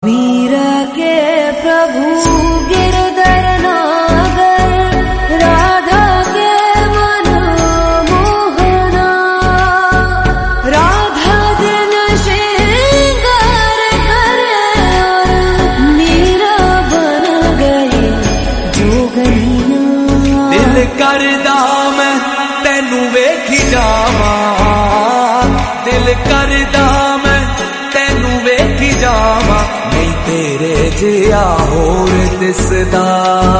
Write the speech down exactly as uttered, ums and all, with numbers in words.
मीरा के प्रभु गिरधर नागर, राधा के मन मोहना, राधा दिन श्रृंगार करे और मीरा बन गई जोगनिया। दिल करदा मैं तेनू वेखी जावा, दिल करदा मैं तेनू वेखी जावा, नहीं तेरे जिया होर दिसदा।